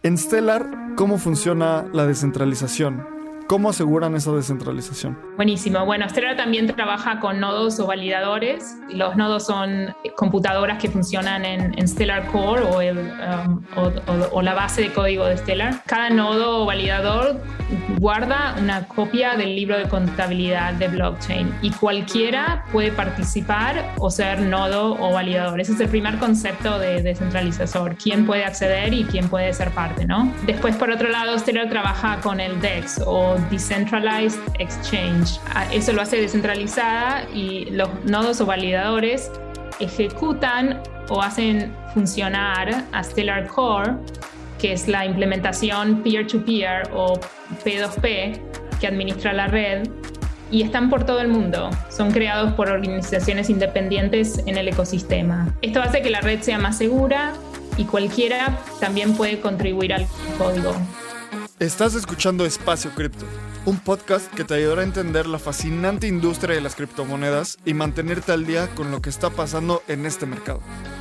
En Stellar, ¿cómo funciona la descentralización? ¿Cómo aseguran esa descentralización? Buenísimo. Bueno, Stellar también trabaja con nodos o validadores. Los nodos son computadoras que funcionan en Stellar Core o la base de código de Stellar. Cada nodo o validador guarda una copia del libro de contabilidad de blockchain y cualquiera puede participar o ser nodo o validador. Ese es el primer concepto de descentralizador. ¿Quién puede acceder y quién puede ser parte, ¿no? Después, por otro lado, Stellar trabaja con el DEX o Decentralized Exchange. Eso lo hace descentralizada y los nodos o validadores ejecutan o hacen funcionar a Stellar Core, que es la implementación peer-to-peer o P2P que administra la red, y están por todo el mundo. Son creados por organizaciones independientes en el ecosistema. Esto hace que la red sea más segura y cualquiera también puede contribuir al código. Estás escuchando Espacio Cripto, un podcast que te ayudará a entender la fascinante industria de las criptomonedas y mantenerte al día con lo que está pasando en este mercado.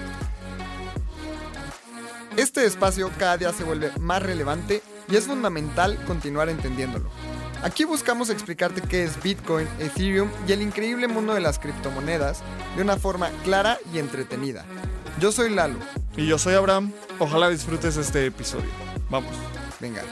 Este espacio cada día se vuelve más relevante y es fundamental continuar entendiéndolo. Aquí buscamos explicarte qué es Bitcoin, Ethereum y el increíble mundo de las criptomonedas de una forma clara y entretenida. Yo soy Lalo. Y yo soy Abraham. Ojalá disfrutes este episodio. Vamos. Venga.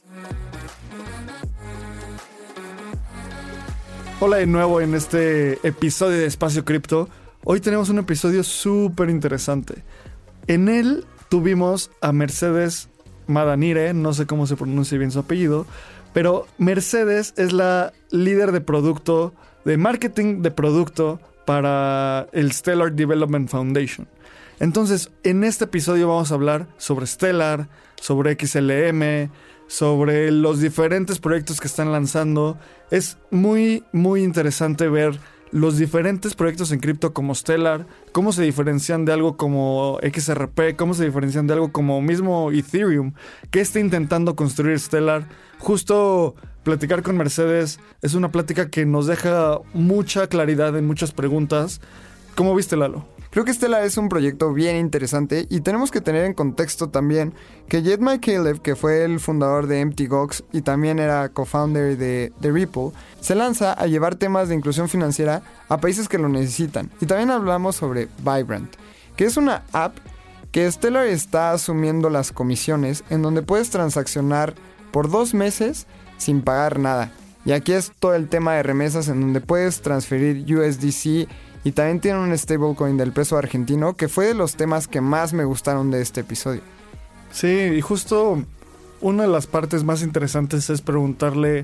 Hola de nuevo en este episodio de Espacio Cripto. Hoy tenemos un episodio súper interesante. En él tuvimos a Mercedes Madanire, no sé cómo se pronuncia bien su apellido, pero Mercedes es la líder de producto, de marketing de producto para el Stellar Development Foundation. Entonces, en este episodio vamos a hablar sobre Stellar, sobre XLM, sobre los diferentes proyectos que están lanzando. Es muy, muy interesante ver los diferentes proyectos en cripto como Stellar, cómo se diferencian de algo como XRP, cómo se diferencian de algo como mismo Ethereum, qué está intentando construir Stellar. Justo platicar con Mercedes es una plática que nos deja mucha claridad en muchas preguntas. ¿Cómo viste, Lalo? Creo que Stellar es un proyecto bien interesante y tenemos que tener en contexto también que Jed McCaleb, que fue el fundador de Mt. Gox y también era co-founder de Ripple, se lanza a llevar temas de inclusión financiera a países que lo necesitan. Y también hablamos sobre Vibrant, que es una app que Stellar está asumiendo las comisiones, en donde puedes transaccionar por 2 meses sin pagar nada. Y aquí es todo el tema de remesas, en donde puedes transferir USDC. Y también tiene un stablecoin del peso argentino, que fue de los temas que más me gustaron de este episodio. Sí, y justo una de las partes más interesantes es preguntarle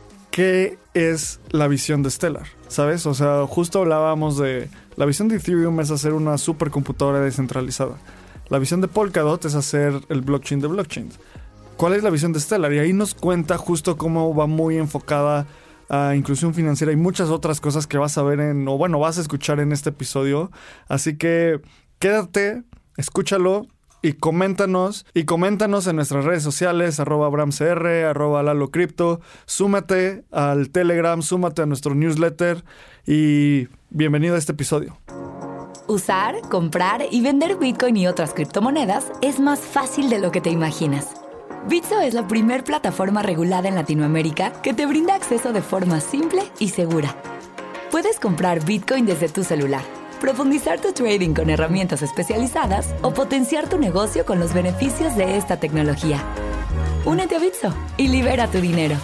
qué es la visión de Stellar, ¿sabes? O sea, justo hablábamos de la visión de Ethereum es hacer una supercomputadora descentralizada. La visión de Polkadot es hacer el blockchain de blockchains. ¿Cuál es la visión de Stellar? Y ahí nos cuenta justo cómo va muy enfocada a inclusión financiera y muchas otras cosas que vas a ver vas a escuchar en este episodio. Así que quédate, escúchalo y coméntanos en nuestras redes sociales, @AbramCR, @LaloCrypto. Súmate al Telegram, súmate a nuestro newsletter y bienvenido a este episodio. Usar, comprar y vender Bitcoin y otras criptomonedas es más fácil de lo que te imaginas. Bitso es la primer plataforma regulada en Latinoamérica que te brinda acceso de forma simple y segura. Puedes comprar Bitcoin desde tu celular, profundizar tu trading con herramientas especializadas o potenciar tu negocio con los beneficios de esta tecnología. Únete a Bitso y libera tu dinero.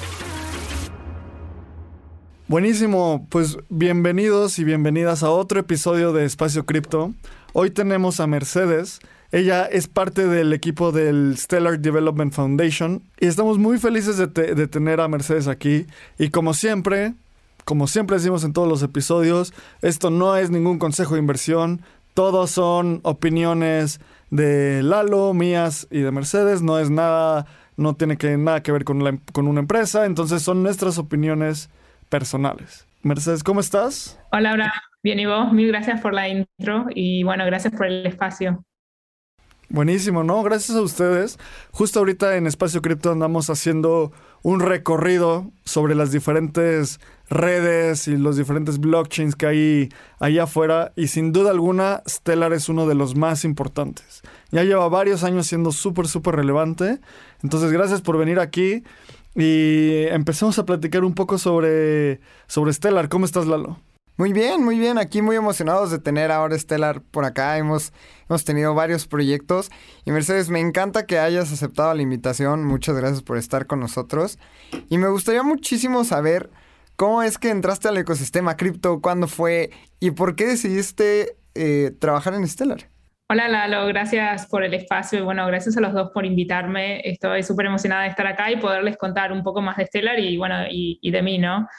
Buenísimo, pues bienvenidos y bienvenidas a otro episodio de Espacio Cripto. Hoy tenemos a Mercedes. Ella es parte del equipo del Stellar Development Foundation y estamos muy felices de tener a Mercedes aquí. Y como siempre decimos en todos los episodios, esto no es ningún consejo de inversión, todos son opiniones de Lalo, mías y de Mercedes, no tiene nada que ver con una empresa, entonces son nuestras opiniones personales. Mercedes, ¿cómo estás? Hola, Abraham. Bien, ¿y vos? Mil gracias por la intro y bueno, gracias por el espacio. Buenísimo, ¿no? Gracias a ustedes. Justo ahorita en Espacio Cripto andamos haciendo un recorrido sobre las diferentes redes y los diferentes blockchains que hay allá afuera, y sin duda alguna Stellar es uno de los más importantes. Ya lleva varios años siendo súper relevante. Entonces, gracias por venir aquí y empecemos a platicar un poco sobre Stellar. ¿Cómo estás, Lalo? Muy bien. Aquí muy emocionados de tener ahora Stellar por acá. Hemos tenido varios proyectos. Y Mercedes, me encanta que hayas aceptado la invitación. Muchas gracias por estar con nosotros. Y me gustaría muchísimo saber cómo es que entraste al ecosistema cripto, cuándo fue y por qué decidiste trabajar en Stellar. Hola Lalo, gracias por el espacio y bueno, gracias a los dos por invitarme. Estoy súper emocionada de estar acá y poderles contar un poco más de Stellar y bueno, y de mí, ¿no?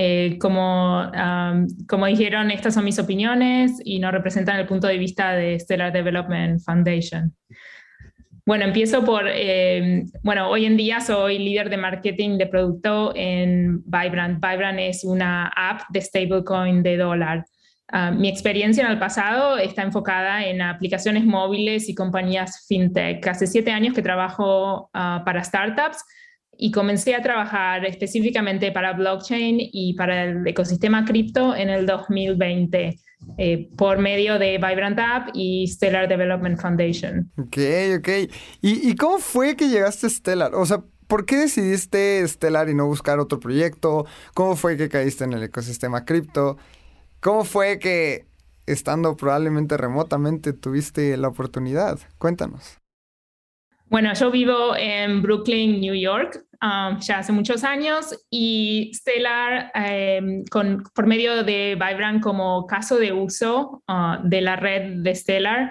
Como dijeron, estas son mis opiniones y no representan el punto de vista de Stellar Development Foundation. Bueno, empiezo por, hoy en día soy líder de marketing de producto en Vibrant. Vibrant es una app de stablecoin de dólar. Mi experiencia en el pasado está enfocada en aplicaciones móviles y compañías fintech. Hace 7 años que trabajo para startups y comencé a trabajar específicamente para blockchain y para el ecosistema cripto en el 2020 por medio de Vibrant App y Stellar Development Foundation. Ok. ¿Y cómo fue que llegaste a Stellar? O sea, ¿por qué decidiste Stellar y no buscar otro proyecto? ¿Cómo fue que caíste en el ecosistema cripto? ¿Cómo fue que, estando probablemente remotamente, tuviste la oportunidad? Cuéntanos. Bueno, yo vivo en Brooklyn, New York, ya hace muchos años, y Stellar, por medio de Vibrant como caso de uso de la red de Stellar,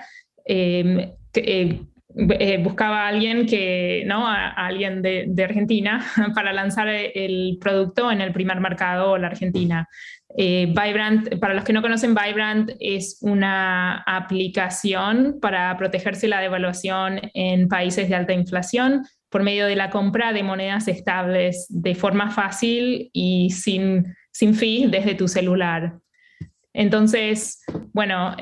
buscaba a alguien a alguien de Argentina para lanzar el producto en el primer mercado, la Argentina. Vibrant, para los que no conocen, Vibrant es una aplicación para protegerse la devaluación en países de alta inflación por medio de la compra de monedas estables de forma fácil y sin fee desde tu celular. Entonces, bueno,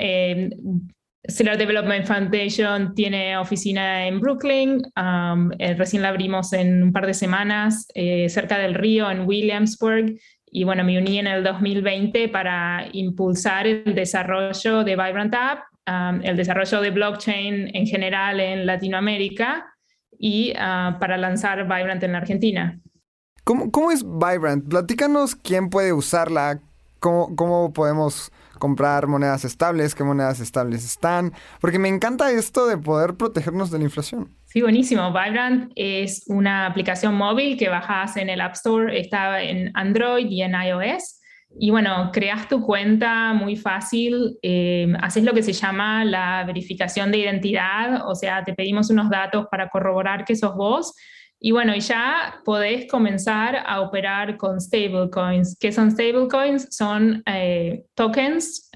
Stellar Development Foundation tiene oficina en Brooklyn. Recién la abrimos en un par de semanas cerca del río en Williamsburg. Y bueno, me uní en el 2020 para impulsar el desarrollo de Vibrant App, el desarrollo de blockchain en general en Latinoamérica y para lanzar Vibrant en la Argentina. ¿Cómo es Vibrant? Platícanos quién puede usarla, cómo podemos comprar monedas estables, qué monedas estables están, porque me encanta esto de poder protegernos de la inflación. Sí, buenísimo. Vibrant es una aplicación móvil que bajas en el App Store, está en Android y en iOS. Y bueno, creas tu cuenta muy fácil, haces lo que se llama la verificación de identidad, o sea, te pedimos unos datos para corroborar que sos vos. Y bueno, ya podés comenzar a operar con stablecoins. ¿Qué son stablecoins? Son tokens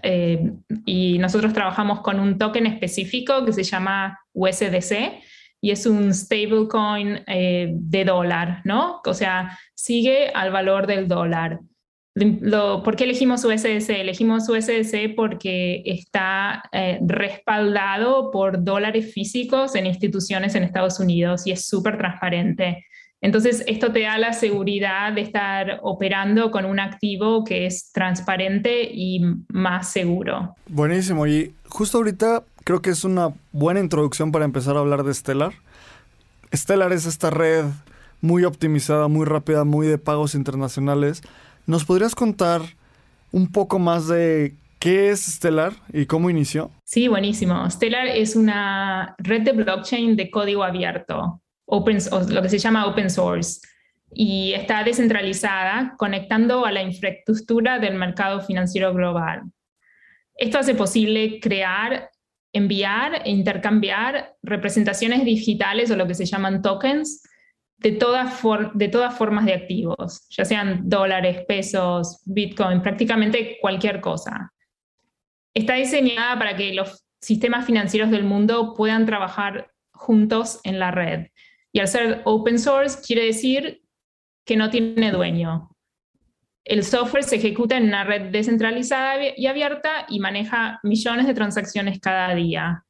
y nosotros trabajamos con un token específico que se llama USDC y es un stablecoin de dólar, ¿no? O sea, sigue al valor del dólar. ¿Por qué elegimos USDC? Elegimos USDC porque está respaldado por dólares físicos en instituciones en Estados Unidos y es súper transparente. Entonces, esto te da la seguridad de estar operando con un activo que es transparente y más seguro. Buenísimo. Y justo ahorita creo que es una buena introducción para empezar a hablar de Stellar. Stellar es esta red muy optimizada, muy rápida, muy de pagos internacionales. ¿Nos podrías contar un poco más de qué es Stellar y cómo inició? Sí, buenísimo. Stellar es una red de blockchain de código abierto, lo que se llama open source, y está descentralizada, conectando a la infraestructura del mercado financiero global. Esto hace posible crear, enviar e intercambiar representaciones digitales o lo que se llaman tokens de todas formas de activos, ya sean dólares, pesos, Bitcoin, prácticamente cualquier cosa. Está diseñada para que los sistemas financieros del mundo puedan trabajar juntos en la red. Y al ser open source quiere decir que no tiene dueño. El software se ejecuta en una red descentralizada y abierta y maneja millones de transacciones cada día.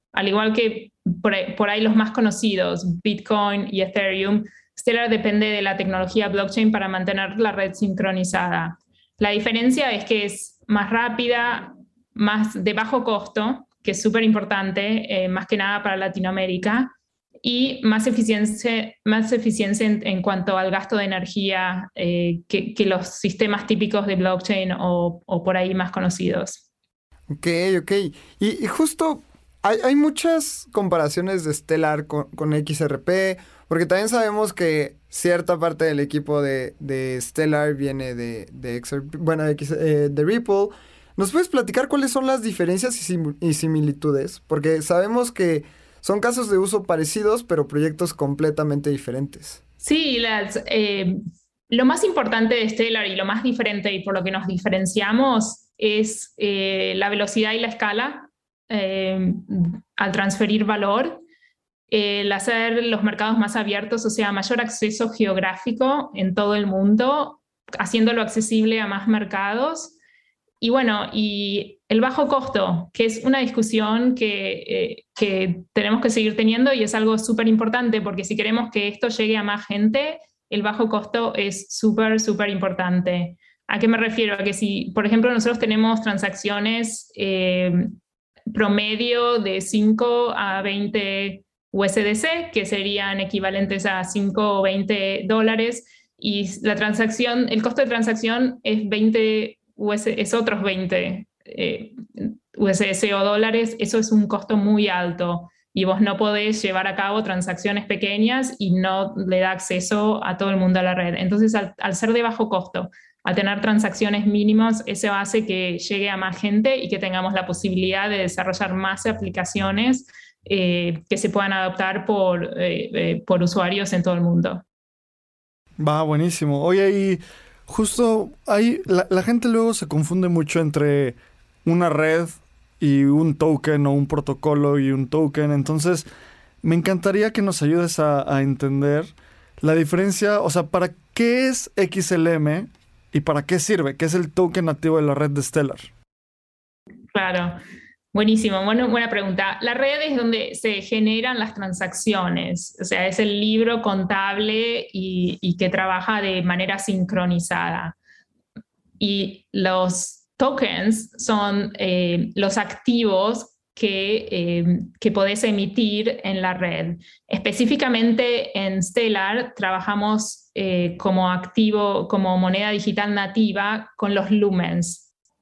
al igual que por ahí los más conocidos, Bitcoin y Ethereum, Stellar depende de la tecnología blockchain para mantener la red sincronizada. La diferencia es que es más rápida, más de bajo costo, que es súper importante, más que nada para Latinoamérica, y más eficiencia en cuanto al gasto de energía que los sistemas típicos de blockchain o por ahí más conocidos. Ok. Y justo hay muchas comparaciones de Stellar con XRP, porque también sabemos que cierta parte del equipo de Stellar viene de XRP, bueno, de Ripple. ¿Nos puedes platicar cuáles son las diferencias y similitudes? Porque sabemos que son casos de uso parecidos, pero proyectos completamente diferentes. Sí, lo más importante de Stellar y lo más diferente y por lo que nos diferenciamos es la velocidad y la escala al transferir valor, el hacer los mercados más abiertos, o sea, mayor acceso geográfico en todo el mundo, haciéndolo accesible a más mercados. Y bueno, y el bajo costo, que es una discusión que tenemos que seguir teniendo y es algo súper importante porque si queremos que esto llegue a más gente, el bajo costo es súper, súper importante. ¿A qué me refiero? A que si, por ejemplo, nosotros tenemos transacciones promedio de 5 a 20 USDC, que serían equivalentes a 5 o 20 dólares, y la transacción, el costo de transacción es 20 es otros 20 USDC o dólares. Eso es un costo muy alto y vos no podés llevar a cabo transacciones pequeñas y no le da acceso a todo el mundo a la red. Entonces, al ser de bajo costo, al tener transacciones mínimas, eso hace que llegue a más gente y que tengamos la posibilidad de desarrollar más aplicaciones que se puedan adoptar por usuarios en todo el mundo. Va, buenísimo. Oye, y justo ahí la gente luego se confunde mucho entre una red y un token o un protocolo y un token. Entonces, me encantaría que nos ayudes a entender la diferencia, o sea, ¿para qué es XLM y para qué sirve? ¿Qué es el token nativo de la red de Stellar? Claro. Buenísimo, buena pregunta. La red es donde se generan las transacciones, o sea, es el libro contable y que trabaja de manera sincronizada. Y los tokens son los activos que podés emitir en la red. Específicamente en Stellar trabajamos como moneda digital nativa con los lumens.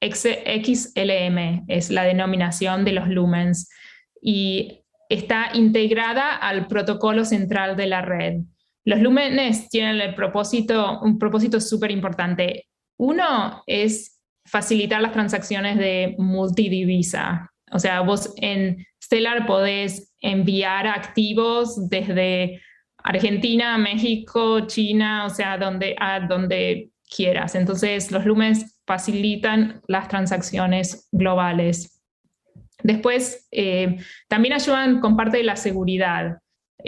XLM es la denominación de los lumens y está integrada al protocolo central de la red. Los lumens tienen un propósito súper importante. Uno es facilitar las transacciones de multidivisa. O sea, vos en Stellar podés enviar activos desde Argentina, México, China, o sea, a donde quieras. Entonces, los lumens facilitan las transacciones globales. Después, también ayudan con parte de la seguridad.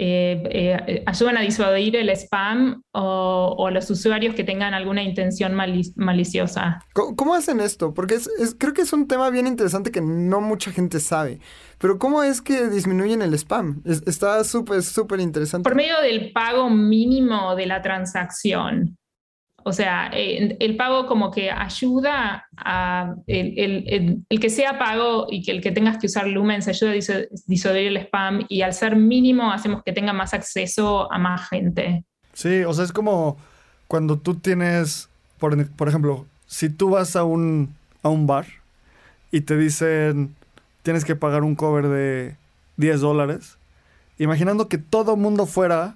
Ayudan a disuadir el spam o los usuarios que tengan alguna intención maliciosa. ¿Cómo hacen esto? Porque creo que es un tema bien interesante que no mucha gente sabe. Pero ¿cómo es que disminuyen el spam? Está súper interesante. Por medio del pago mínimo de la transacción. O sea, el pago como que ayuda a el que sea pago y que el que tengas que usar Lumens ayuda a disuadir el spam y al ser mínimo hacemos que tenga más acceso a más gente. Sí, o sea, es como cuando tú tienes, por ejemplo, si tú vas a un bar y te dicen tienes que pagar un cover de $10, imaginando que todo mundo fuera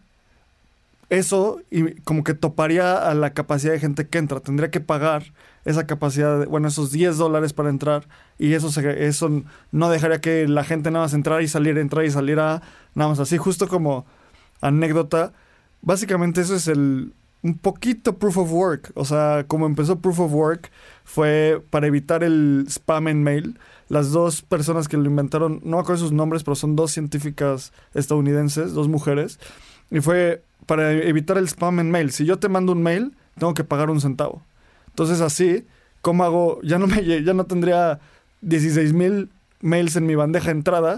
eso y como que toparía a la capacidad de gente que entra. Tendría que pagar esa capacidad, esos $10 para entrar y eso no dejaría que la gente nada más entrar y saliera nada más así. Justo como anécdota, básicamente eso es un poquito proof of work. O sea, como empezó proof of work fue para evitar el spam en mail. Las dos personas que lo inventaron, no me acuerdo sus nombres, pero son dos científicas estadounidenses, dos mujeres, y fue para evitar el spam en mail. Si yo te mando un mail, tengo que pagar 1 centavo. Entonces así, ¿cómo hago? Ya no tendría 16,000 mails en mi bandeja de entrada,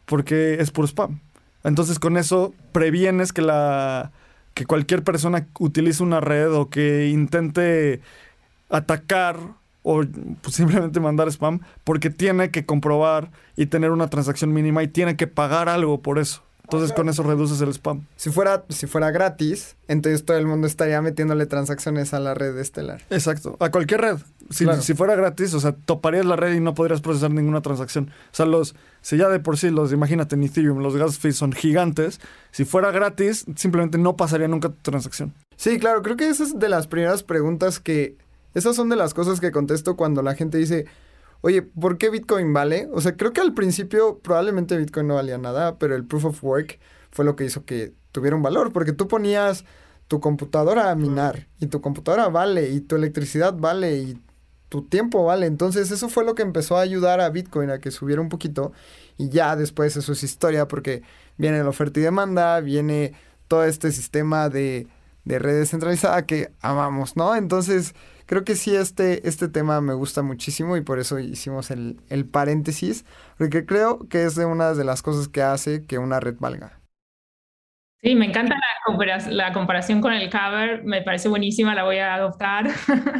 porque es puro spam. Entonces con eso previenes que cualquier persona utilice una red o que intente atacar o pues, simplemente mandar spam, porque tiene que comprobar y tener una transacción mínima y tiene que pagar algo por eso. Entonces con eso reduces el spam. Si fuera gratis, entonces todo el mundo estaría metiéndole transacciones a la red de Stellar. Exacto, a cualquier red. Claro. Si fuera gratis, o sea, toparías la red y no podrías procesar ninguna transacción. O sea, si ya de por sí imagínate en Ethereum, los gas fees son gigantes, si fuera gratis, simplemente no pasaría nunca tu transacción. Sí, claro, creo que esa es de las primeras preguntas esas son de las cosas que contesto cuando la gente dice, oye, ¿por qué Bitcoin vale? O sea, creo que al principio probablemente Bitcoin no valía nada, pero el Proof of Work fue lo que hizo que tuviera un valor, porque tú ponías tu computadora a minar, y tu computadora vale, y tu electricidad vale, y tu tiempo vale. Entonces eso fue lo que empezó a ayudar a Bitcoin a que subiera un poquito, y ya después eso es historia, porque viene la oferta y demanda, viene todo este sistema de red descentralizada que amamos, ¿no? Entonces creo que sí, este tema me gusta muchísimo y por eso hicimos el paréntesis, porque creo que es de una de las cosas que hace que una red valga. Sí, me encanta la comparación con el cover, me parece buenísima, la voy a adoptar.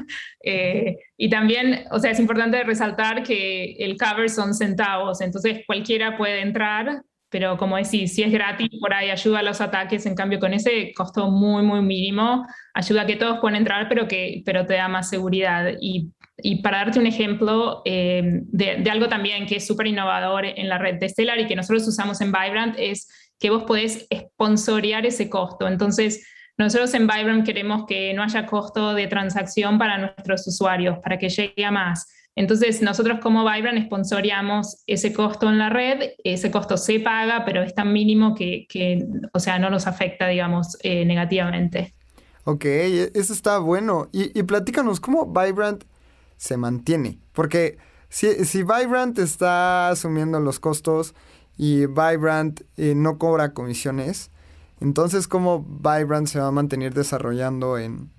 Y también, o sea, es importante resaltar que el cover son centavos, entonces cualquiera puede entrar, pero como decís, si es gratis, por ahí ayuda a los ataques, en cambio con ese costo muy, muy mínimo, ayuda a que todos puedan entrar, pero te da más seguridad. Y para darte un ejemplo de algo también que es súper innovador en la red de Stellar y que nosotros usamos en Vibrant es que vos podés sponsorear ese costo. Entonces, nosotros en Vibrant queremos que no haya costo de transacción para nuestros usuarios, para que llegue a más. Entonces, nosotros como Vibrant sponsoreamos ese costo en la red, ese costo se paga, pero es tan mínimo que o sea, no nos afecta, digamos, negativamente. Ok, eso está bueno. Y platícanos, ¿cómo Vibrant se mantiene? Porque si Vibrant está asumiendo los costos y Vibrant no cobra comisiones, entonces ¿cómo Vibrant se va a mantener desarrollando en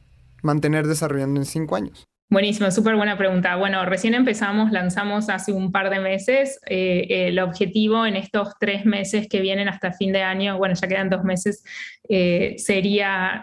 5 años? Buenísimo, súper buena pregunta. Bueno, recién lanzamos hace un par de meses. El objetivo en estos 3 meses que vienen hasta fin de año, bueno, ya quedan 2 meses, sería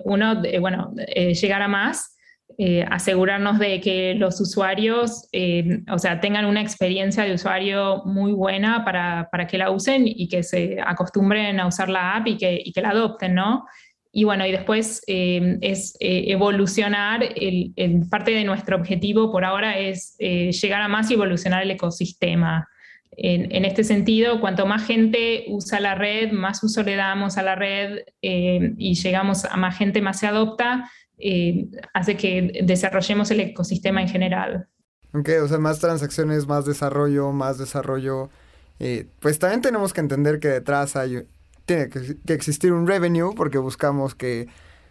llegar a más, asegurarnos de que los usuarios, o sea, tengan una experiencia de usuario muy buena para que la usen y que se acostumbren a usar la app y que la adopten, ¿no? Y bueno, y después es evolucionar, parte de nuestro objetivo por ahora es llegar a más y evolucionar el ecosistema. En este sentido, cuanto más gente usa la red, más uso le damos a la red y llegamos a más gente, más se adopta, hace que desarrollemos el ecosistema en general. Ok, o sea, más transacciones, más desarrollo. Pues también tenemos que entender que detrás tiene que existir un revenue porque buscamos que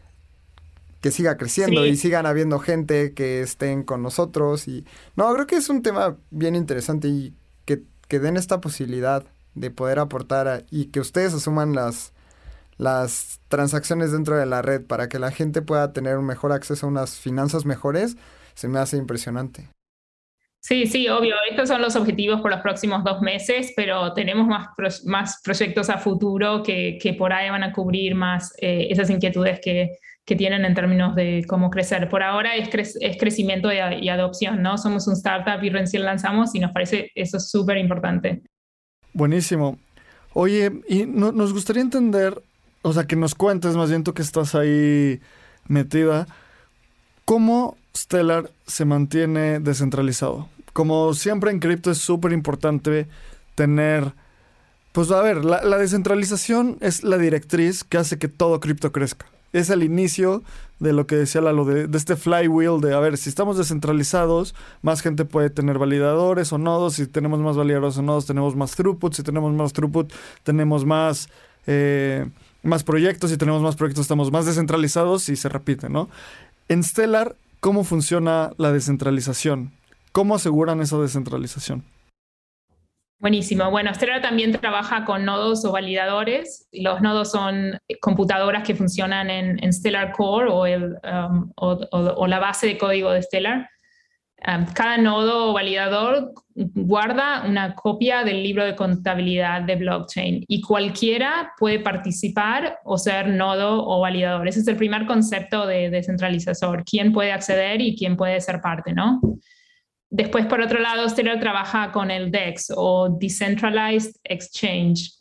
siga creciendo, sí, y sigan habiendo gente que estén con nosotros. No, creo que es un tema bien interesante y que den esta posibilidad de poder aportar y que ustedes asuman las transacciones dentro de la red para que la gente pueda tener un mejor acceso a unas finanzas mejores, se me hace impresionante. Sí, obvio. Estos son los objetivos por los próximos 2 meses, pero tenemos más proyectos a futuro que por ahí van a cubrir más esas inquietudes que tienen en términos de cómo crecer. Por ahora es crecimiento y adopción, ¿no? Somos un startup y recién lanzamos y nos parece eso súper importante. Buenísimo. Oye, y nos gustaría entender, o sea, que nos cuentes, más bien tú que estás ahí metida, ¿cómo Stellar se mantiene descentralizado? Como siempre en cripto es súper importante tener, pues a ver, la descentralización es la directriz que hace que todo cripto crezca. Es el inicio de lo que decía Lalo, de este flywheel de, a ver, si estamos descentralizados, más gente puede tener validadores o nodos, si tenemos más validadores o nodos, tenemos más throughput, si tenemos más throughput, tenemos más proyectos, si tenemos más proyectos, estamos más descentralizados y se repite, ¿no? En Stellar, ¿cómo funciona la descentralización? ¿Cómo aseguran esa descentralización? Buenísimo. Bueno, Stellar también trabaja con nodos o validadores. Los nodos son computadoras que funcionan en Stellar Core o la base de código de Stellar. Cada nodo o validador guarda una copia del libro de contabilidad de blockchain y cualquiera puede participar o ser nodo o validador. Ese es el primer concepto de descentralizador. ¿Quién puede acceder y quién puede ser parte, ¿no? Después, por otro lado, Stellar trabaja con el DEX o Decentralized Exchange.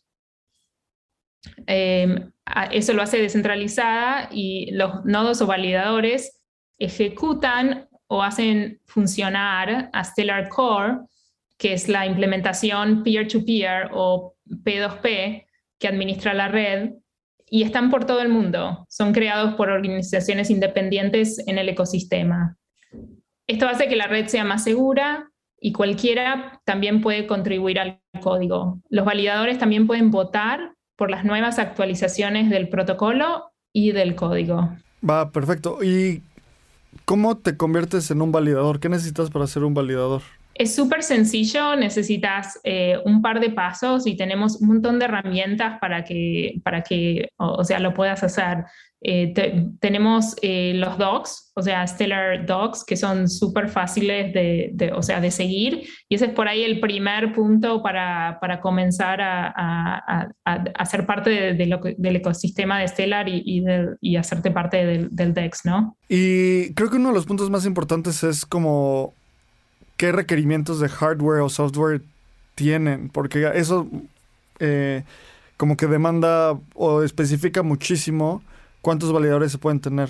Eso lo hace descentralizada y los nodos o validadores ejecutan o hacen funcionar a Stellar Core, que es la implementación peer-to-peer o P2P que administra la red, y están por todo el mundo. Son creados por organizaciones independientes en el ecosistema. Esto hace que la red sea más segura y cualquiera también puede contribuir al código. Los validadores también pueden votar por las nuevas actualizaciones del protocolo y del código. Va, perfecto. ¿Y cómo te conviertes en un validador? ¿Qué necesitas para ser un validador? Es súper sencillo, necesitas un par de pasos y tenemos un montón de herramientas para que lo puedas hacer. Tenemos los docs, o sea, Stellar Docs, que son súper fáciles de seguir, y ese es por ahí el primer punto para comenzar a ser parte del ecosistema de Stellar y hacerte parte del DEX, ¿no? Y creo que uno de los puntos más importantes es como qué requerimientos de hardware o software tienen, porque eso como que demanda o especifica muchísimo cuántos validadores se pueden tener.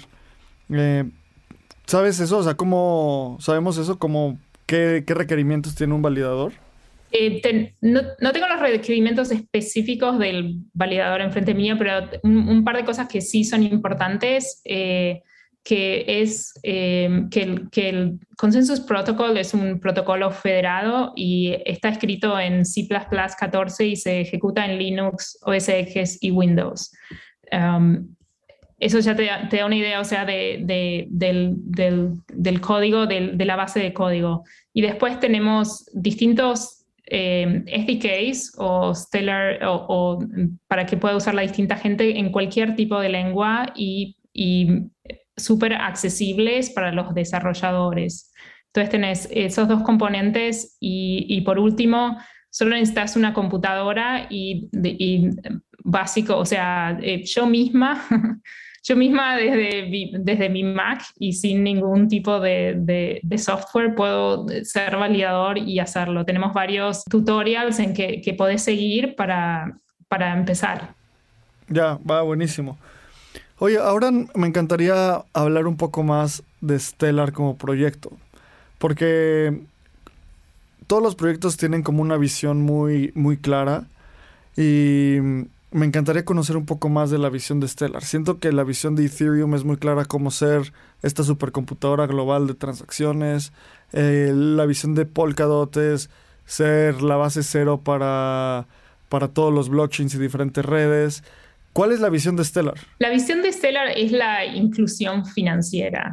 ¿Sabes eso? O sea, ¿cómo sabemos eso? ¿Cómo qué requerimientos tiene un validador? No tengo los requerimientos específicos del validador enfrente mío, pero un par de cosas que sí son importantes, que es que el Consensus Protocol es un protocolo federado y está escrito en C++ 14 y se ejecuta en Linux, OS X y Windows. Eso ya te da una idea, o sea, del código, de la base de código. Y después tenemos distintos SDKs o Stellar o para que pueda usar la distinta gente en cualquier tipo de lengua y súper accesibles para los desarrolladores. Entonces tenés esos dos componentes y por último, solo necesitas una computadora y básico, o sea, yo misma desde mi Mac y sin ningún tipo de software puedo ser validador y hacerlo. Tenemos varios tutorials en que podés seguir para empezar. Ya, va, buenísimo. Oye, ahora me encantaría hablar un poco más de Stellar como proyecto, porque todos los proyectos tienen como una visión muy, muy clara y me encantaría conocer un poco más de la visión de Stellar. Siento que la visión de Ethereum es muy clara, como ser esta supercomputadora global de transacciones. La visión de Polkadot es ser la base cero para todos los blockchains y diferentes redes. ¿Cuál es la visión de Stellar? La visión de Stellar es la inclusión financiera.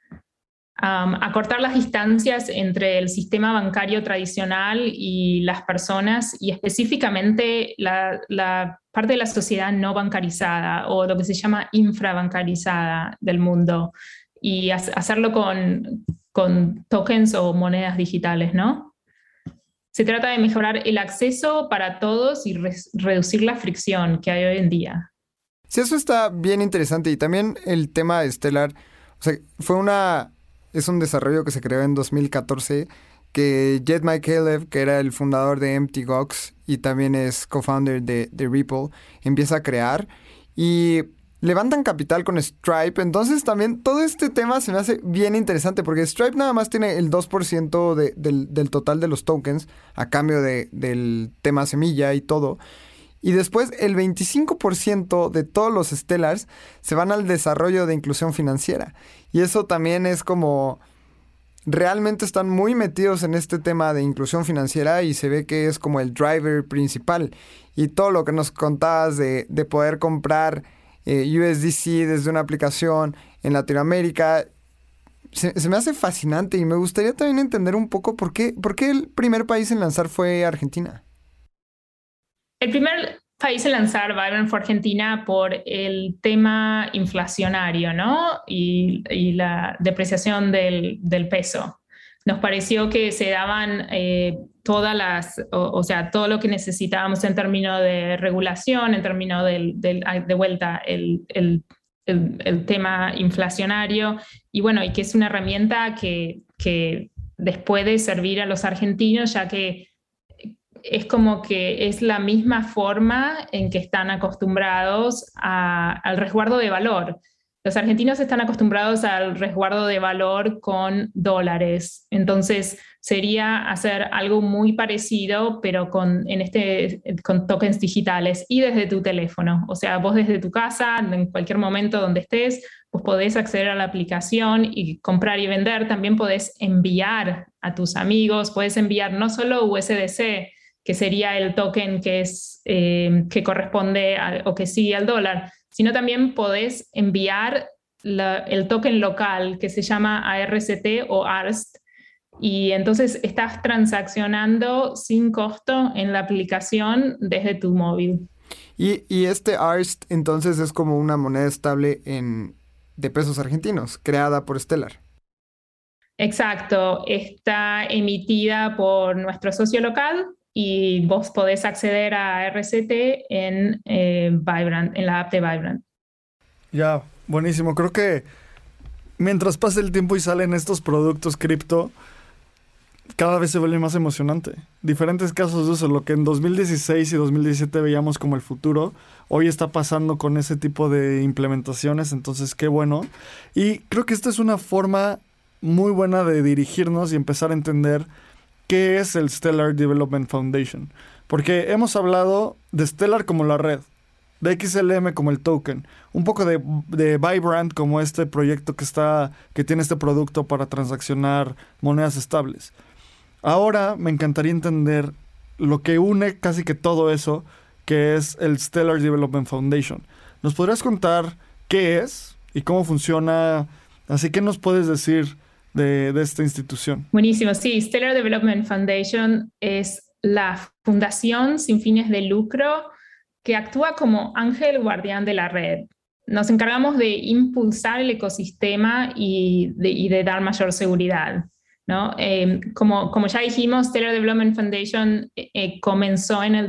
Acortar las distancias entre el sistema bancario tradicional y las personas, y específicamente la parte de la sociedad no bancarizada o lo que se llama infrabancarizada del mundo, y hacerlo con tokens o monedas digitales, ¿no? Se trata de mejorar el acceso para todos y reducir la fricción que hay hoy en día. Sí, eso está bien interesante. Y también el tema de Stellar, o sea, es un desarrollo que se creó en 2014, que Jed Micallef, que era el fundador de Mt. Gox y también es co-founder de Ripple, empieza a crear y levantan capital con Stripe. Entonces también todo este tema se me hace bien interesante porque Stripe nada más tiene el 2% del total de los tokens a cambio del tema semilla y todo. Y después el 25% de todos los Stellars se van al desarrollo de inclusión financiera. Y eso también es como realmente están muy metidos en este tema de inclusión financiera y se ve que es como el driver principal. Y todo lo que nos contabas de poder comprar USDC desde una aplicación en Latinoamérica, se me hace fascinante y me gustaría también entender un poco por qué el primer país en lanzar fue Argentina. El primer país en lanzar Byron fue Argentina por el tema inflacionario, ¿no? Y la depreciación del peso. nos pareció que se daban o sea, todo lo que necesitábamos en términos de regulación, en términos de vuelta, el tema inflacionario, y bueno, y que es una herramienta que les puede servir a los argentinos, ya que es como que es la misma forma en que están acostumbrados al resguardo de valor. Los argentinos están acostumbrados al resguardo de valor con dólares, entonces sería hacer algo muy parecido, pero con tokens digitales y desde tu teléfono. O sea, vos desde tu casa, en cualquier momento donde estés, vos podés acceder a la aplicación y comprar y vender. También podés enviar a tus amigos, podés enviar no solo USDC, que sería el token que corresponde o que sigue al dólar, sino también podés enviar el token local que se llama ARCT o ARST, y entonces estás transaccionando sin costo en la aplicación desde tu móvil. Y este ARST entonces es como una moneda estable de pesos argentinos, creada por Stellar. Exacto, está emitida por nuestro socio local y vos podés acceder a RCT en Vibrant, en la app de Vibrant. Ya, buenísimo. Creo que mientras pasa el tiempo y salen estos productos cripto, cada vez se vuelve más emocionante. Diferentes casos de uso, lo que en 2016 y 2017 veíamos como el futuro, hoy está pasando con ese tipo de implementaciones, entonces qué bueno. Y creo que esta es una forma muy buena de dirigirnos y empezar a entender qué es el Stellar Development Foundation. Porque hemos hablado de Stellar como la red, de XLM como el token, un poco de Vibrant como este proyecto que tiene este producto para transaccionar monedas estables. Ahora me encantaría entender lo que une casi que todo eso, que es el Stellar Development Foundation. ¿Nos podrías contar qué es y cómo funciona? Así que nos puedes decir de esta institución. Buenísimo, sí. Stellar Development Foundation es la fundación sin fines de lucro que actúa como ángel guardián de la red. Nos encargamos de impulsar el ecosistema y de dar mayor seguridad, ¿no? Como ya dijimos, Stellar Development Foundation comenzó en el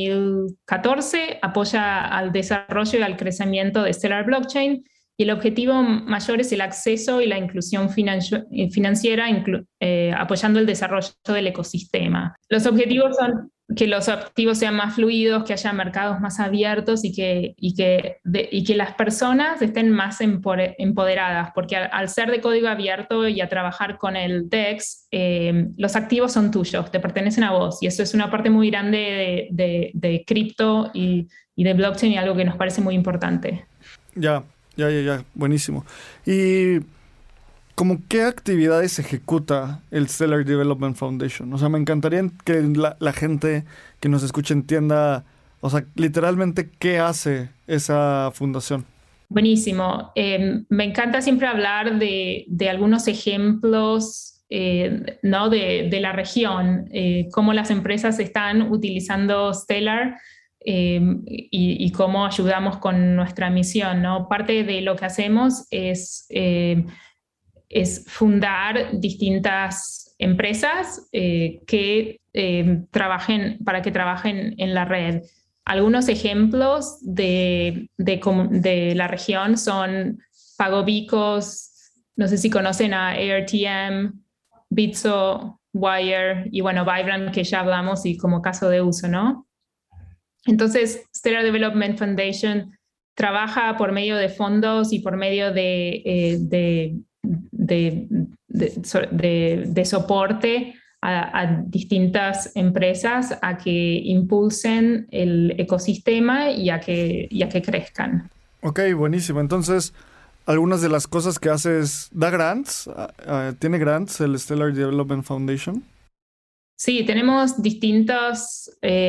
2014, apoya al desarrollo y al crecimiento de Stellar Blockchain, y el objetivo mayor es el acceso y la inclusión financiera, apoyando el desarrollo del ecosistema. Los objetivos son que los activos sean más fluidos, que haya mercados más abiertos y que las personas estén más empoderadas, porque al ser de código abierto y a trabajar con el DEX, los activos son tuyos, te pertenecen a vos, y eso es una parte muy grande de cripto y de blockchain, y algo que nos parece muy importante. Ya, buenísimo. Y ¿cómo qué actividades ejecuta el Stellar Development Foundation? O sea, me encantaría que la gente que nos escuche entienda, o sea, literalmente qué hace esa fundación. Buenísimo. Me encanta siempre hablar de algunos ejemplos, ¿no? de la región, cómo las empresas están utilizando Stellar, y cómo ayudamos con nuestra misión, ¿no? Parte de lo que hacemos es fundar distintas empresas que trabajen en la red. Algunos ejemplos de la región son Pagobicos, no sé si conocen a ARTM, Bitso, Wire y bueno, Vibrant, que ya hablamos, y como caso de uso, ¿no? Entonces, Stellar Development Foundation trabaja por medio de fondos y por medio de soporte a distintas empresas a que impulsen el ecosistema y a que crezcan. Ok, buenísimo. Entonces, algunas de las cosas que hace es, ¿da grants? ¿Tiene grants el Stellar Development Foundation? Sí, tenemos distintos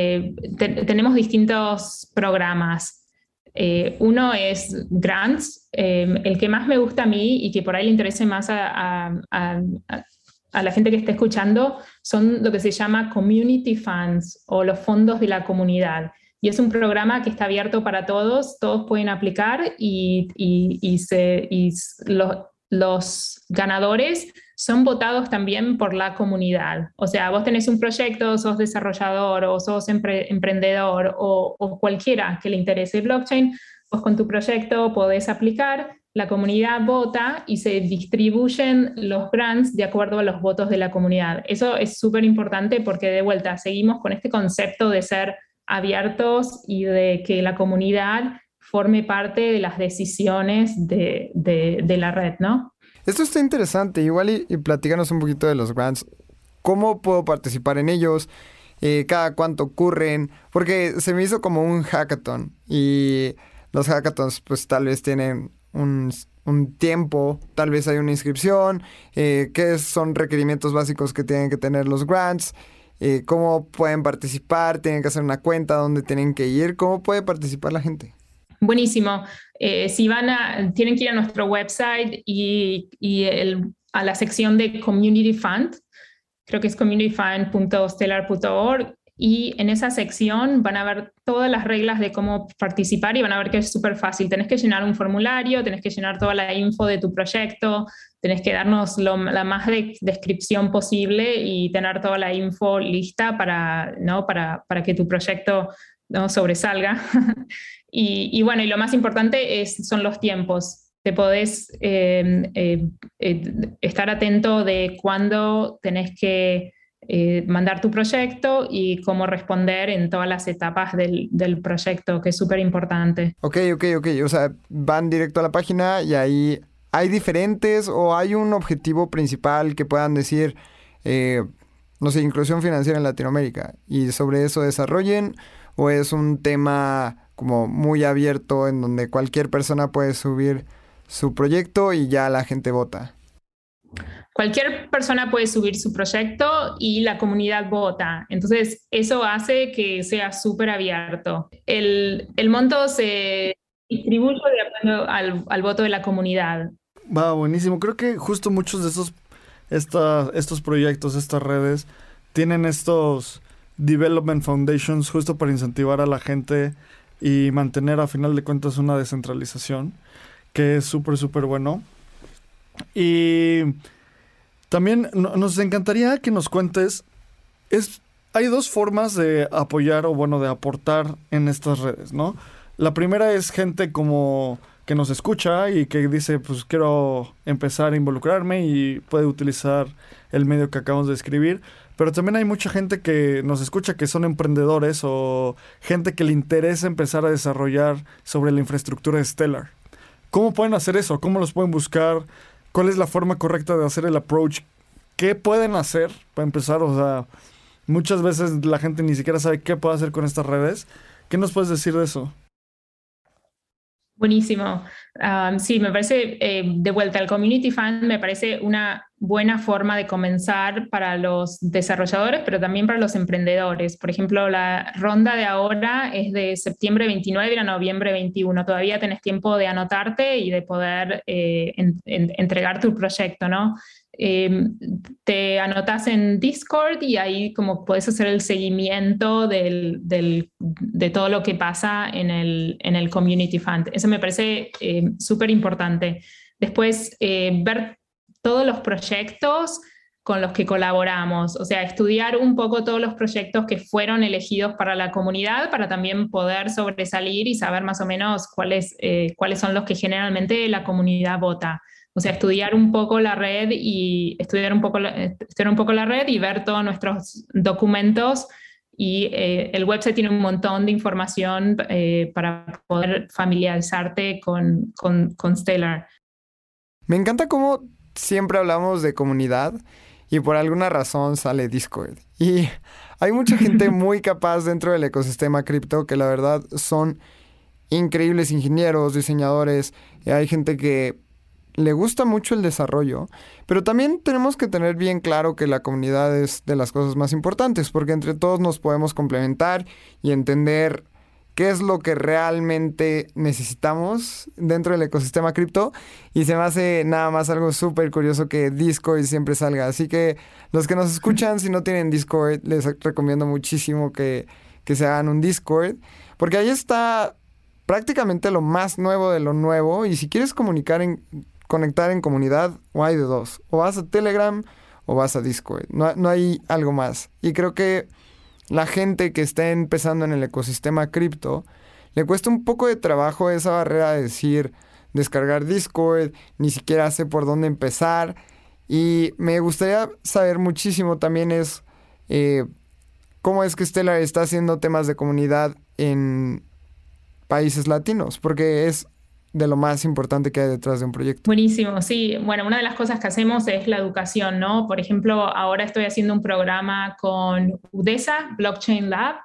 programas. Uno es grants. El que más me gusta a mí y que por ahí le interese más a la gente que esté escuchando son lo que se llama community funds o los fondos de la comunidad. Y es un programa que está abierto para todos pueden aplicar y los ganadores son votados también por la comunidad. O sea, vos tenés un proyecto, sos desarrollador o sos emprendedor o cualquiera que le interese blockchain, vos con tu proyecto podés aplicar, la comunidad vota y se distribuyen los grants de acuerdo a los votos de la comunidad. Eso es súper importante porque de vuelta seguimos con este concepto de ser abiertos y de que la comunidad forme parte de las decisiones de la red, ¿no? Esto está interesante. Igual y platícanos un poquito de los grants. ¿Cómo puedo participar en ellos? ¿Cada cuánto ocurren? Porque se me hizo como un hackathon y los hackathons pues tal vez tienen un tiempo, tal vez hay una inscripción, qué son requerimientos básicos que tienen que tener los grants, cómo pueden participar, tienen que hacer una cuenta, dónde tienen que ir, cómo puede participar la gente. Buenísimo. Si tienen que ir a nuestro website a la sección de Community Fund, creo que es communityfund.stellar.org, y en esa sección van a ver todas las reglas de cómo participar y van a ver que es súper fácil. Tenés que llenar un formulario, tenés que llenar toda la info de tu proyecto, tenés que darnos la más descripción posible y tener toda la info lista para que tu proyecto no sobresalga. y bueno, y lo más importante son los tiempos. Te podés estar atento de cuándo tenés que mandar tu proyecto y cómo responder en todas las etapas del proyecto, que es súper importante. Ok. O sea, van directo a la página y ahí hay diferentes o hay un objetivo principal que puedan decir, no sé, inclusión financiera en Latinoamérica, y sobre eso desarrollen, o es un tema como muy abierto en donde cualquier persona puede subir su proyecto y ya la gente vota. Cualquier persona puede subir su proyecto y la comunidad vota. Entonces, eso hace que sea súper abierto. El monto se distribuye de acuerdo al voto de la comunidad. Va, buenísimo. Creo que justo muchos de estos proyectos, estas redes, tienen estos development foundations justo para incentivar a la gente y mantener a final de cuentas una descentralización, que es súper, súper bueno. Y también nos encantaría que nos cuentes, hay dos formas de apoyar o bueno, de aportar en estas redes, ¿no? La primera es gente como que nos escucha y que dice, pues quiero empezar a involucrarme y puede utilizar el medio que acabamos de escribir. Pero también hay mucha gente que nos escucha que son emprendedores o gente que le interesa empezar a desarrollar sobre la infraestructura de Stellar. ¿Cómo pueden hacer eso? ¿Cómo los pueden buscar? ¿Cuál es la forma correcta de hacer el approach? ¿Qué pueden hacer para empezar? O sea, muchas veces la gente ni siquiera sabe qué puede hacer con estas redes. ¿Qué nos puedes decir de eso? Buenísimo. Sí, me parece, de vuelta al Community Fund, me parece una buena forma de comenzar para los desarrolladores, pero también para los emprendedores. Por ejemplo, la ronda de ahora es de septiembre 29 a noviembre 21. Todavía tenés tiempo de anotarte y de poder entregar tu proyecto, ¿no? Te anotas en Discord y ahí como puedes hacer el seguimiento de todo lo que pasa en el Community Fund. Eso me parece súper importante. Después, ver todos los proyectos con los que colaboramos, o sea, estudiar un poco todos los proyectos que fueron elegidos para la comunidad para también poder sobresalir y saber más o menos cuáles son los que generalmente la comunidad vota. O sea, estudiar un poco la red y ver todos nuestros documentos y el website tiene un montón de información para poder familiarizarte con Stellar. Me encanta cómo siempre hablamos de comunidad y por alguna razón sale Discord. Y hay mucha gente muy capaz dentro del ecosistema cripto que la verdad son increíbles ingenieros, diseñadores. Hay gente que le gusta mucho el desarrollo, pero también tenemos que tener bien claro que la comunidad es de las cosas más importantes, porque entre todos nos podemos complementar y entender qué es lo que realmente necesitamos dentro del ecosistema cripto, y se me hace nada más algo súper curioso que Discord siempre salga. Así que los que nos escuchan, si no tienen Discord, les recomiendo muchísimo que se hagan un Discord, porque ahí está prácticamente lo más nuevo de lo nuevo, y si quieres comunicar conectar en comunidad o hay de dos. O vas a Telegram o vas a Discord. No hay algo más. Y creo que la gente que está empezando en el ecosistema cripto le cuesta un poco de trabajo esa barrera de decir descargar Discord, ni siquiera sé por dónde empezar. Y me gustaría saber muchísimo también es cómo es que Stellar está haciendo temas de comunidad en países latinos, porque es de lo más importante que hay detrás de un proyecto. Buenísimo, sí. Bueno, una de las cosas que hacemos es la educación, ¿no? Por ejemplo, ahora estoy haciendo un programa con UDESA, Blockchain Lab,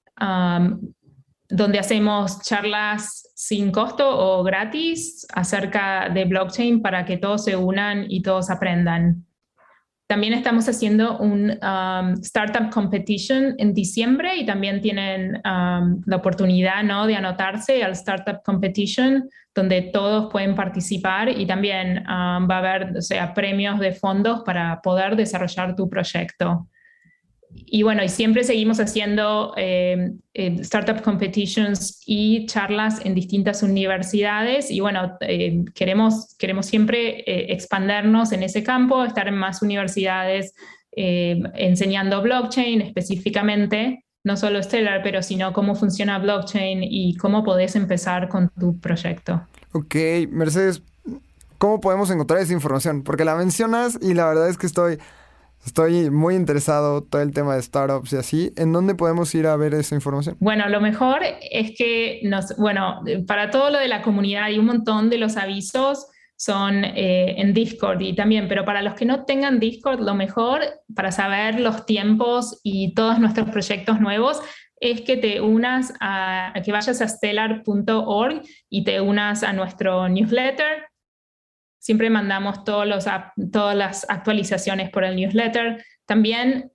donde hacemos charlas sin costo o gratis acerca de blockchain para que todos se unan y todos aprendan. También estamos haciendo un Startup Competition en diciembre y también tienen la oportunidad, ¿no?, de anotarse al Startup Competition, donde todos pueden participar y también va a haber, o sea, premios de fondos para poder desarrollar tu proyecto. Y bueno, y siempre seguimos haciendo startup competitions y charlas en distintas universidades y bueno, queremos siempre expandernos en ese campo, estar en más universidades enseñando blockchain específicamente, no solo Stellar, pero sino cómo funciona blockchain y cómo podés empezar con tu proyecto. Ok, Mercedes, ¿cómo podemos encontrar esa información? Porque la mencionas y la verdad es que estoy muy interesado todo el tema de startups y así. ¿En dónde podemos ir a ver esa información? Bueno, lo mejor es que para todo lo de la comunidad y un montón de los avisos son en Discord y también, pero para los que no tengan Discord, lo mejor para saber los tiempos y todos nuestros proyectos nuevos es que te unas que vayas a stellar.org y te unas a nuestro newsletter. Siempre mandamos todas las actualizaciones por el newsletter. También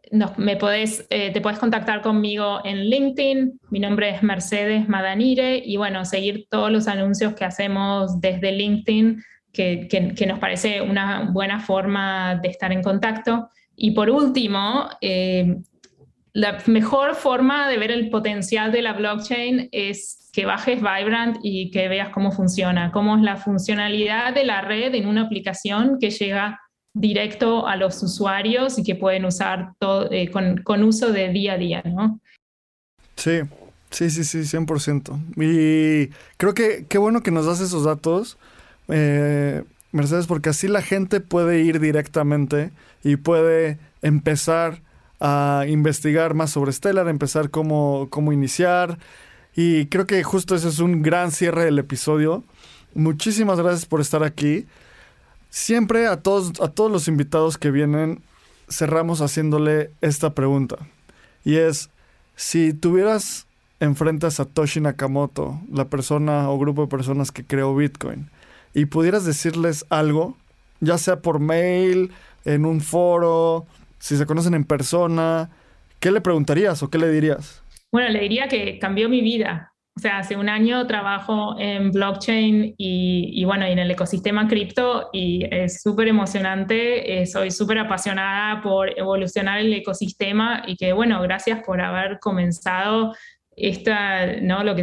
te puedes contactar conmigo en LinkedIn. Mi nombre es Mercedes Madanire y bueno, seguir todos los anuncios que hacemos desde LinkedIn, que nos parece una buena forma de estar en contacto. Y por último, la mejor forma de ver el potencial de la blockchain es que bajes Vibrant y que veas cómo funciona, cómo es la funcionalidad de la red en una aplicación que llega directo a los usuarios y que pueden usar todo, con uso de día a día, ¿no? Sí, 100%. Y creo que qué bueno que nos das esos datos, Mercedes, porque así la gente puede ir directamente y puede empezar a investigar más sobre Stellar, empezar cómo iniciar. Y creo que justo ese es un gran cierre del episodio. Muchísimas gracias por estar aquí. Siempre a todos los invitados que vienen cerramos haciéndole esta pregunta. Y es, si tuvieras enfrente a Satoshi Nakamoto, la persona o grupo de personas que creó Bitcoin, y pudieras decirles algo, ya sea por mail, en un foro, si se conocen en persona, ¿qué le preguntarías o qué le dirías? Bueno, le diría que cambió mi vida. O sea, hace un año trabajo en blockchain y bueno, y en el ecosistema cripto y es súper emocionante. Soy súper apasionada por evolucionar el ecosistema y que bueno, gracias por haber comenzado ¿no? lo que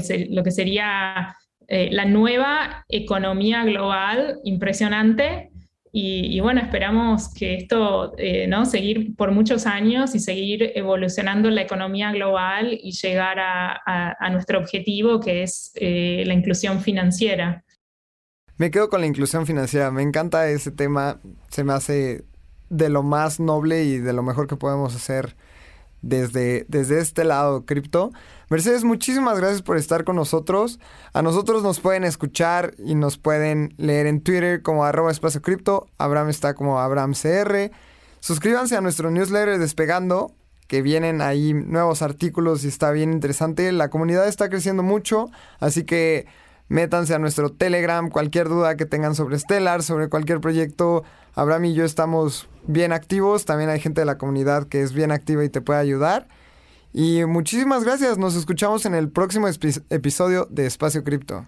sería la nueva economía global impresionante. Y bueno, esperamos que esto, ¿no? seguir por muchos años y seguir evolucionando la economía global y llegar a nuestro objetivo, que es la inclusión financiera. Me quedo con la inclusión financiera. Me encanta ese tema. Se me hace de lo más noble y de lo mejor que podemos hacer desde este lado cripto. Mercedes, muchísimas gracias por estar con nosotros. A nosotros nos pueden escuchar y nos pueden leer en Twitter como @espaciocripto. Abraham está como AbrahamCR. Suscríbanse a nuestro newsletter Despegando, que vienen ahí nuevos artículos y está bien interesante. La comunidad está creciendo mucho, así que métanse a nuestro Telegram. Cualquier duda que tengan sobre Stellar, sobre cualquier proyecto, Abraham y yo estamos bien activos. También hay gente de la comunidad que es bien activa y te puede ayudar. Y muchísimas gracias. Nos escuchamos en el próximo episodio de Espacio Cripto.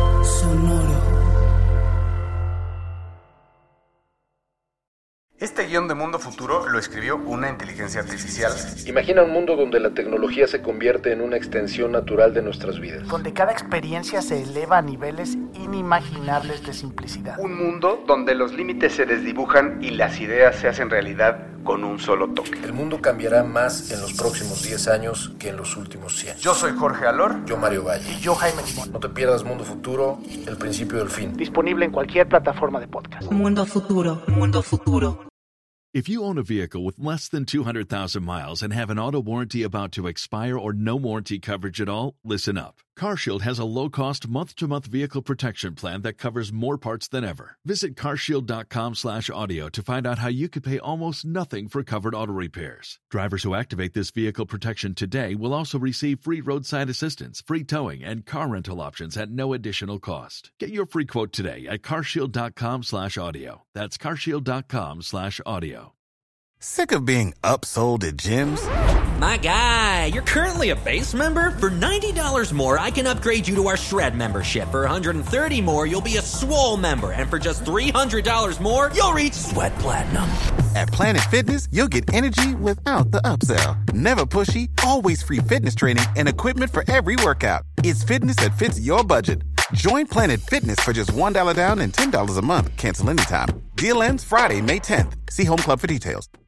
Sonoro. Este guión guión de Mundo Futuro lo escribió una inteligencia artificial. Imagina un mundo donde la tecnología se convierte en una extensión natural de nuestras vidas. Donde cada experiencia se eleva a niveles inimaginables de simplicidad. Un mundo donde los límites se desdibujan y las ideas se hacen realidad con un solo toque. El mundo cambiará más en los próximos 10 años que en los últimos 100. Yo soy Jorge Alor. Yo Mario Valle. Y yo Jaime Limón. No te pierdas Mundo Futuro, el principio del fin. Disponible en cualquier plataforma de podcast. Mundo Futuro, Mundo Futuro. If you own a vehicle with less than 200,000 miles and have an auto warranty about to expire or no warranty coverage at all, listen up. CarShield has a low-cost month-to-month vehicle protection plan that covers more parts than ever. Visit carshield.com/audio to find out how you could pay almost nothing for covered auto repairs. Drivers who activate this vehicle protection today will also receive free roadside assistance, free towing, and car rental options at no additional cost. Get your free quote today at carshield.com/audio. That's carshield.com/audio. Sick of being upsold at gyms? My guy, you're currently a base member? For $90 more, I can upgrade you to our Shred membership. For $130 more, you'll be a Swole member. And for just $300 more, you'll reach Sweat Platinum. At Planet Fitness, you'll get energy without the upsell. Never pushy, always free fitness training and equipment for every workout. It's fitness that fits your budget. Join Planet Fitness for just $1 down and $10 a month. Cancel anytime. Deal ends Friday, May 10th. See Home Club for details.